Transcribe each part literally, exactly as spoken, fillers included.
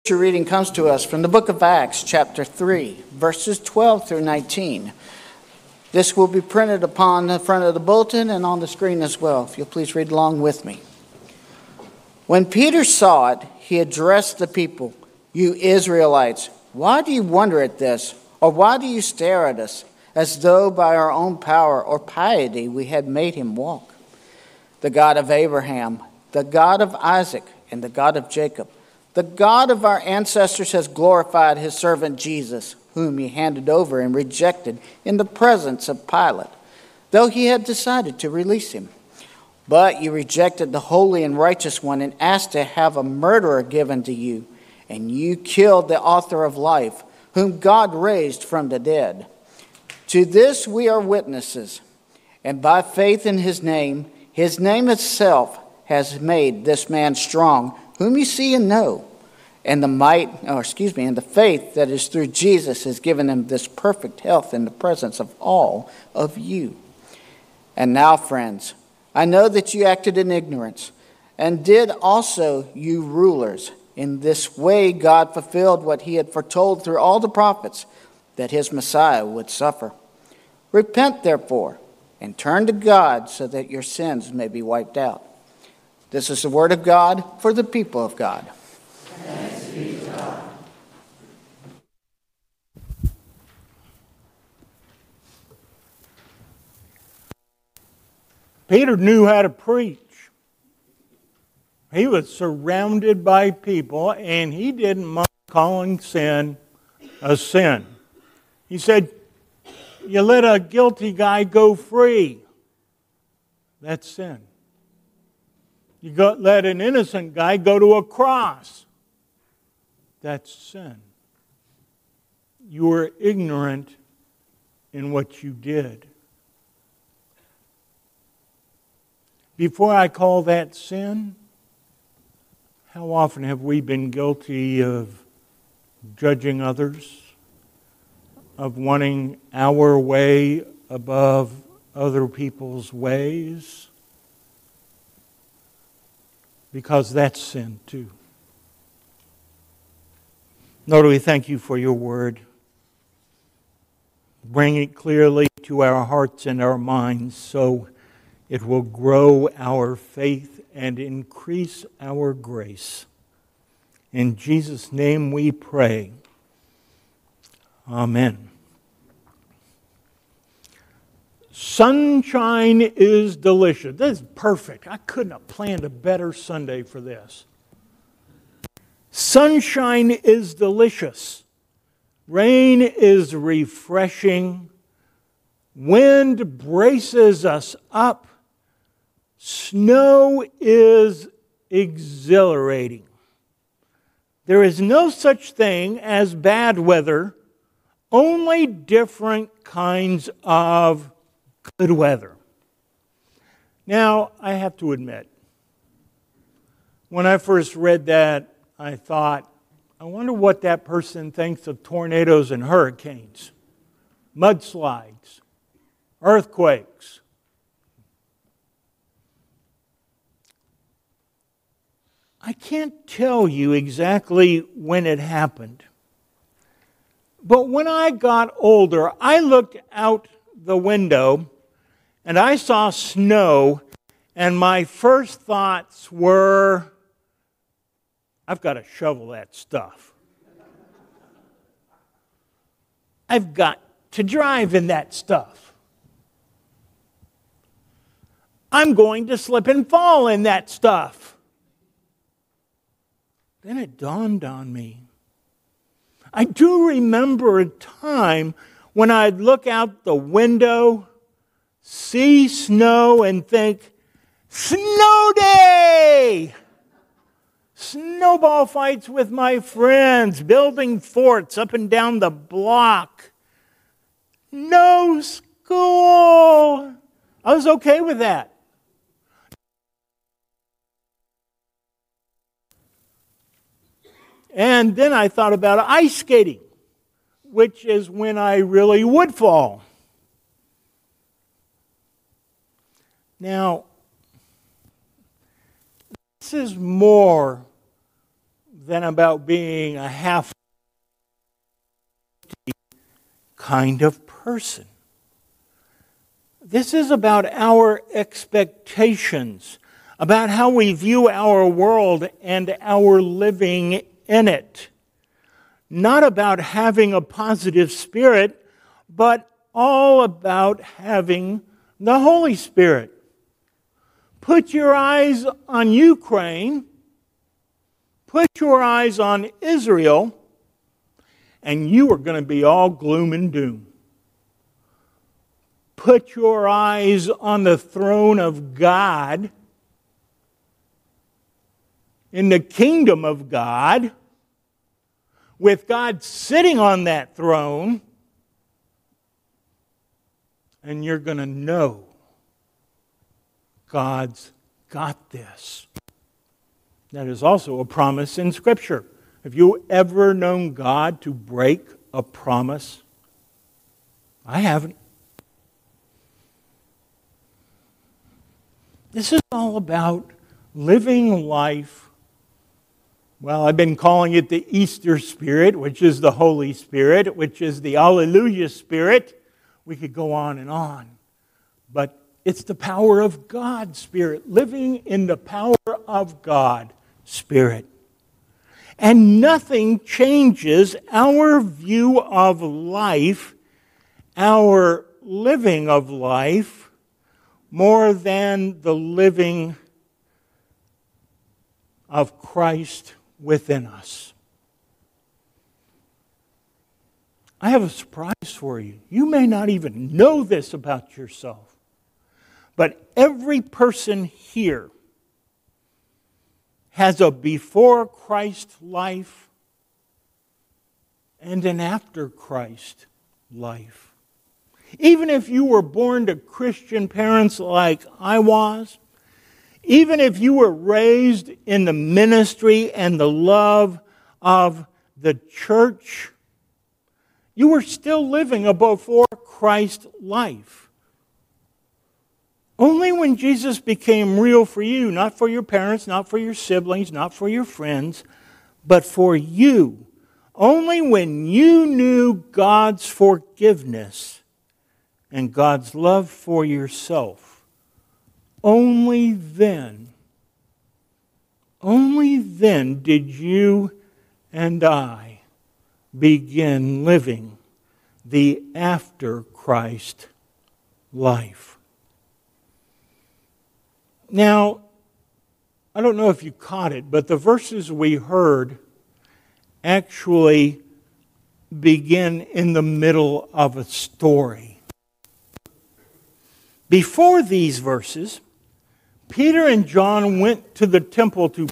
Scripture reading comes to us from the book of Acts, chapter three, verses twelve through nineteen. This will be printed upon the front of the bulletin and on the screen as well, if you'll please read along with me. When Peter saw it, he addressed the people, "You Israelites, why do you wonder at this? Or why do you stare at us, as though by our own power or piety we had made him walk? The God of Abraham, the God of Isaac, and the God of Jacob, the God of our ancestors has glorified his servant Jesus, whom he handed over and rejected in the presence of Pilate, though he had decided to release him. But you rejected the holy and righteous one and asked to have a murderer given to you, and you killed the author of life, whom God raised from the dead. To this we are witnesses, and by faith in his name, his name itself has made this man strong, whom you see and know, and the might, or excuse me, and the faith that is through Jesus has given him this perfect health in the presence of all of you. And now, friends, I know that you acted in ignorance, and did also you rulers. In this way God fulfilled what he had foretold through all the prophets, that his Messiah would suffer. Repent, therefore, and turn to God so that your sins may be wiped out." This is the word of God for the people of God. Thanks be to God. Peter knew how to preach. He was surrounded by people, and he didn't mind calling sin a sin. He said, "You let a guilty guy go free. That's sin. You got, let an innocent guy go to a cross. That's sin. You were ignorant in what you did." Before I call that sin, how often have we been guilty of judging others, of wanting our way above other people's ways? Because that's sin too. Lord, we thank you for your word. Bring it clearly to our hearts and our minds so it will grow our faith and increase our grace. In Jesus' name we pray. Amen. Sunshine is delicious. This is perfect. I couldn't have planned a better Sunday for this. Sunshine is delicious. Rain is refreshing. Wind braces us up. Snow is exhilarating. There is no such thing as bad weather, only different kinds of good weather. Now, I have to admit, when I first read that, I thought, I wonder what that person thinks of tornadoes and hurricanes, mudslides, earthquakes. I can't tell you exactly when it happened, but when I got older, I looked out the window and I saw snow, and my first thoughts were, I've got to shovel that stuff. I've got to drive in that stuff. I'm going to slip and fall in that stuff. Then it dawned on me. I do remember a time when I'd look out the window, see snow, and think, snow day! Snowball fights with my friends, building forts up and down the block. No school! I was okay with that. And then I thought about ice skating, which is when I really would fall. Now, this is more than about being a half kind of person. This is about our expectations, about how we view our world and our living in it. Not about having a positive spirit, but all about having the Holy Spirit. Put your eyes on Ukraine, put your eyes on Israel, and you are going to be all gloom and doom. Put your eyes on the throne of God, in the kingdom of God, with God sitting on that throne, and you're going to know God's got this. That is also a promise in Scripture. Have you ever known God to break a promise? I haven't. This is all about living life. Well, I've been calling it the Easter Spirit, which is the Holy Spirit, which is the Alleluia Spirit. We could go on and on. But it's the power of God Spirit, living in the power of God Spirit. And nothing changes our view of life, our living of life, more than the living of Christ within us. I have a surprise for you. You may not even know this about yourself, but every person here has a before Christ life and an after Christ life. Even if you were born to Christian parents like I was, even if you were raised in the ministry and the love of the church, you were still living a before Christ life. Only when Jesus became real for you, not for your parents, not for your siblings, not for your friends, but for you. Only when you knew God's forgiveness and God's love for yourself, only then, only then did you and I begin living the after Christ life. Now, I don't know if you caught it, but the verses we heard actually begin in the middle of a story. Before these verses, Peter and John went to the temple to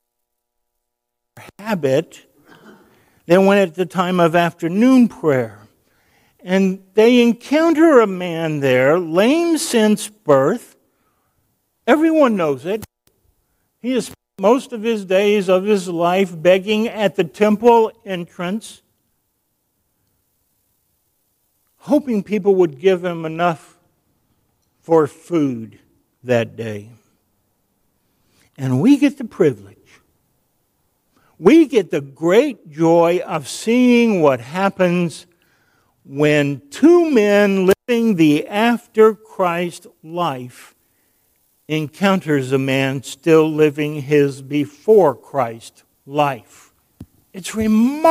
habit. They went at the time of afternoon prayer. And they encounter a man there, lame since birth. Everyone knows it. He has spent most of his days of his life begging at the temple entrance, hoping people would give him enough for food that day. And we get the privilege, we get the great joy of seeing what happens when two men living the after Christ life encounters a man still living his before Christ life. It's remarkable.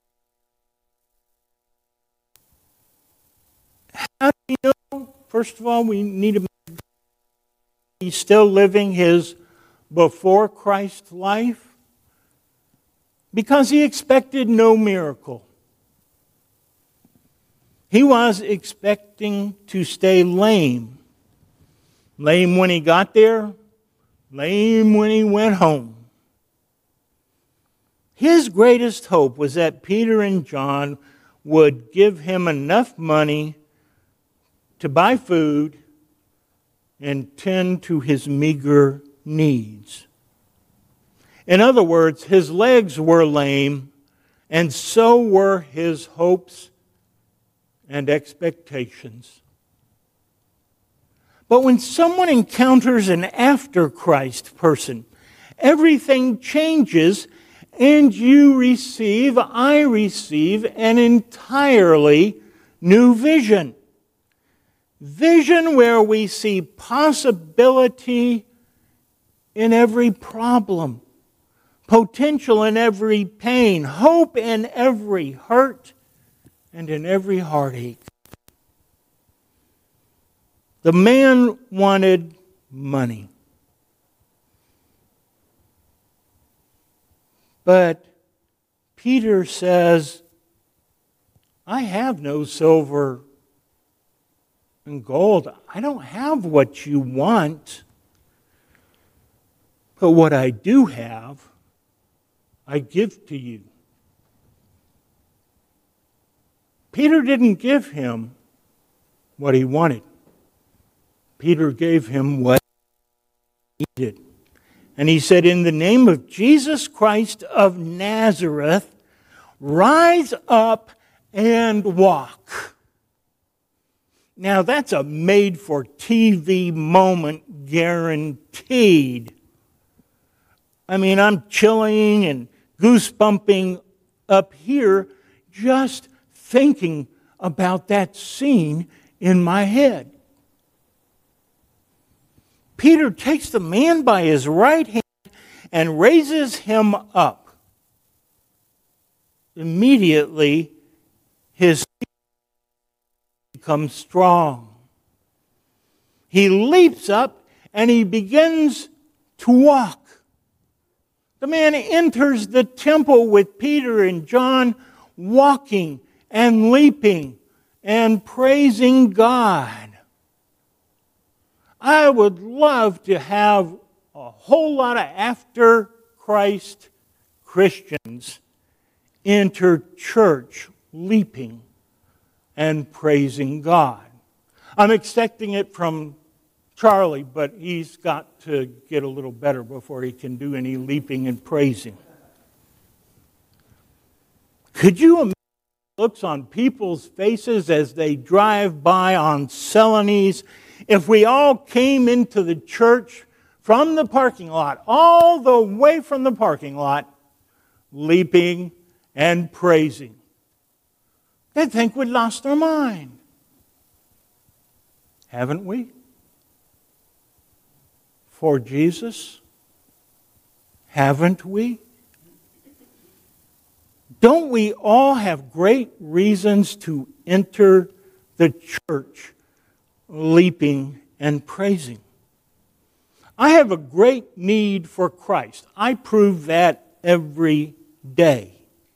How do you know? First of all, we need to he's still living his before Christ life because he expected no miracle. He was expecting to stay lame. Lame when he got there, lame when he went home. His greatest hope was that Peter and John would give him enough money to buy food and tend to his meager needs. In other words, his legs were lame, and so were his hopes and expectations. But when someone encounters an after Christ person, everything changes and you receive, I receive, an entirely new vision. Vision where we see possibility in every problem, potential in every pain, hope in every hurt, and in every heartache. The man wanted money. But Peter says, I have no silver and gold. I don't have what you want. But what I do have, I give to you. Peter didn't give him what he wanted. Peter gave him what he needed. And he said, in the name of Jesus Christ of Nazareth, rise up and walk. Now that's a made-for-T V moment guaranteed. I mean, I'm chilling and goosebumping up here just thinking about that scene in my head. Peter takes the man by his right hand and raises him up. Immediately, his feet become strong. He leaps up and he begins to walk. The man enters the temple with Peter and John, walking and leaping and praising God. I would love to have a whole lot of after Christ Christians enter church leaping and praising God. I'm expecting it from Charlie, but he's got to get a little better before he can do any leaping and praising. Could you imagine the looks on people's faces as they drive by on Celanese if we all came into the church from the parking lot, all the way from the parking lot, leaping and praising? They'd think we'd lost our mind. Haven't we? For Jesus? Haven't we? Don't we all have great reasons to enter the church leaping and praising? I have a great need for Christ. I prove that every day.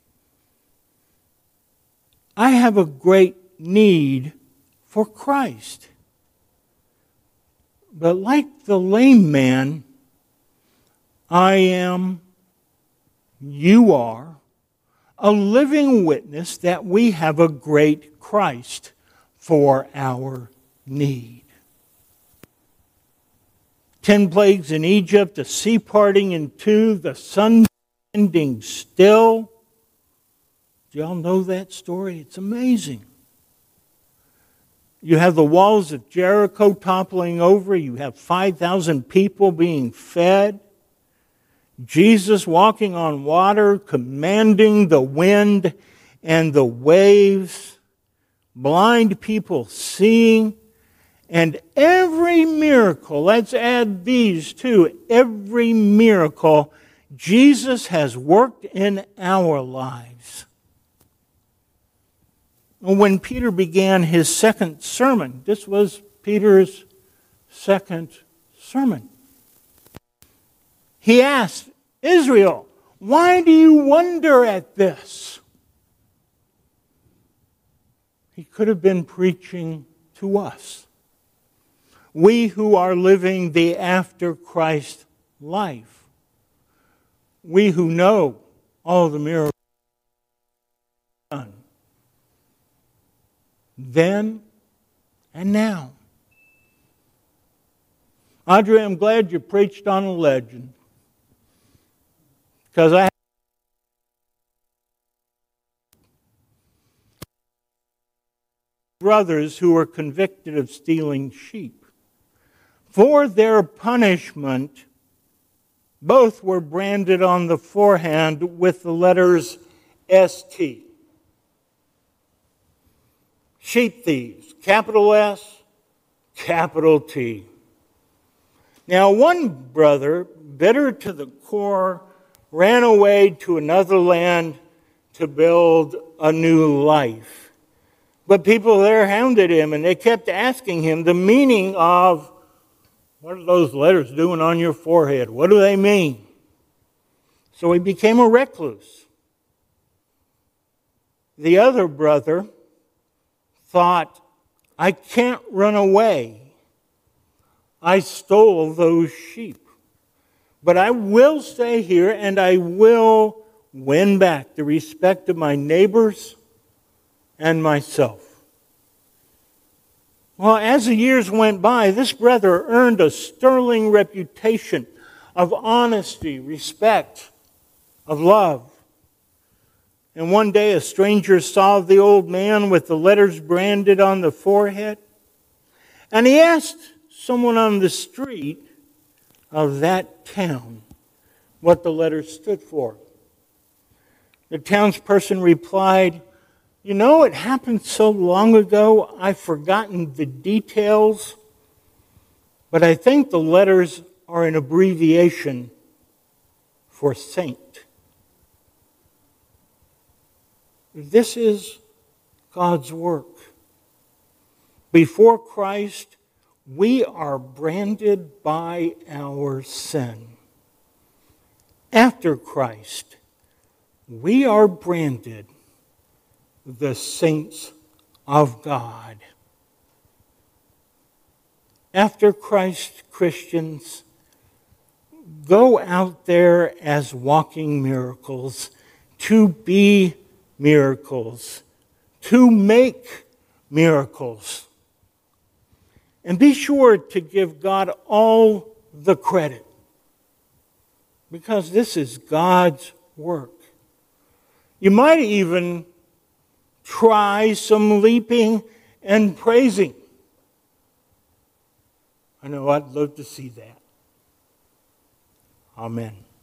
I have a great need for Christ. But like the lame man, I am, you are, a living witness that we have a great Christ for our need. Ten plagues in Egypt, the sea parting in two, the sun standing still. Do y'all know that story? It's amazing. You have the walls of Jericho toppling over. You have five thousand people being fed. Jesus walking on water, commanding the wind and the waves. Blind people seeing. And every miracle, let's add these too, every miracle Jesus has worked in our lives. When Peter began his second sermon, this was Peter's second sermon, he asked, Israel, why do you wonder at this? He could have been preaching to us. We who are living the after Christ life. We who know all the miracles done. Then and now. Audrey, I'm glad you preached on a legend. Because I have brothers who were convicted of stealing sheep. For their punishment, Both were branded on the forehand with the letters S T. Sheep thieves, capital S, capital T. Now, one brother, bitter to the core, ran away to another land to build a new life. But people there hounded him, and they kept asking him the meaning of, what are those letters doing on your forehead? What do they mean? So he became a recluse. The other brother thought, I can't run away. I stole those sheep. But I will stay here and I will win back the respect of my neighbors and myself. Well, as the years went by, this brother earned a sterling reputation of honesty, respect, of love. And one day a stranger saw the old man with the letters branded on the forehead, and he asked someone on the street of that town what the letters stood for. The townsperson replied, you know, it happened so long ago, I've forgotten the details, but I think the letters are an abbreviation for saint. This is God's work. Before Christ, we are branded by our sin. After Christ, we are branded the saints of God. After Christ, Christians, go out there as walking miracles, to be miracles, to make miracles. And be sure to give God all the credit, because this is God's work. You might even try some leaping and praising. I know I'd love to see that. Amen.